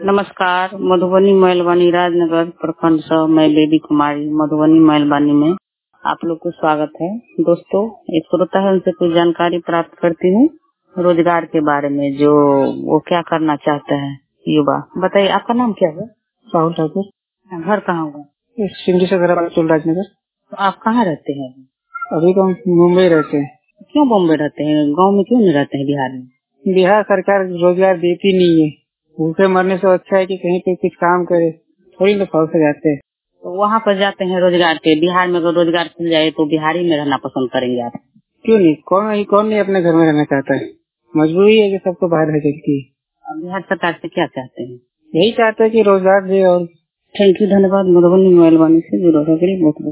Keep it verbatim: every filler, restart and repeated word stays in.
नमस्कार। मधुबनी महलवानी राजनगर प्रखंड से मैं बेबी कुमारी मधुबनी महलवानी में आप लोग को स्वागत है। दोस्तों, एक श्रोता है, उनसे कुछ जानकारी प्राप्त करती हूँ रोजगार के बारे में, जो वो क्या करना चाहते हैं युवा। बताइए, आपका नाम क्या है? राहुल ठाकुर। घर कहाँ होगा? सिंधी से राजनगर। तो आप कहाँ रहते हैं? अभी तो हम मुंबई रहते हैं। क्यों बॉम्बे रहते हैं? गाँव में क्यों नहीं रहते हैं? बिहार में बिहार सरकार रोजगार देती नहीं है। भूखे मरने से अच्छा है कि कहीं पे कुछ काम करे, थोड़ी ना फौज से जाते हैं। तो वहाँ पर जाते हैं रोजगार के। बिहार में अगर रोजगार खुल जाए तो बिहारी में रहना पसंद करेंगे आप? क्यों नहीं, कौन नहीं कौन नहीं अपने घर में रहना चाहता है। मजबूरी है कि सबको बाहर है चलती है। बिहार सरकार से क्या चाहते हैं? यही चाहते हैं कि रोजगार दे। और थैंक यू, धन्यवाद। मधुबनी महलवानी से जुड़ा रहे।